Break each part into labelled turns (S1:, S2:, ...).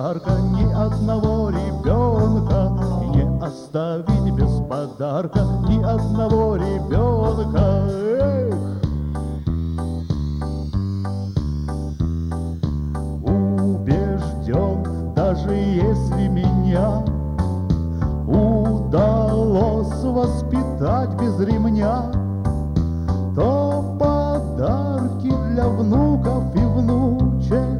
S1: подарка ни одного ребенка, и не оставить без подарка ни одного ребенка. Эх! Убежден, даже если меня удалось воспитать без ремня, то подарки для внуков и внучек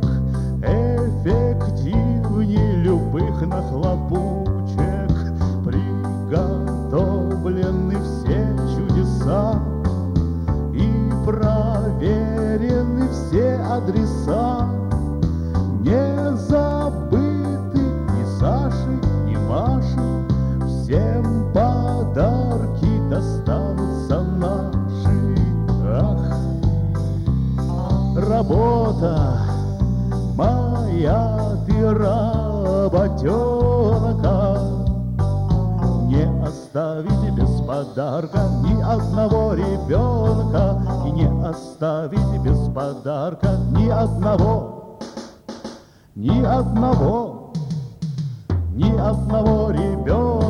S1: эффективнее любых нахлопучек. Приготовлены все чудеса и проверены все адреса. Не забыты ни Саши, ни Маши, всем подарки достанутся наши. Ах, работа моя, ты работенка, не оставить без подарка ни одного ребенка, и не оставить без подарка ни одного ребенка.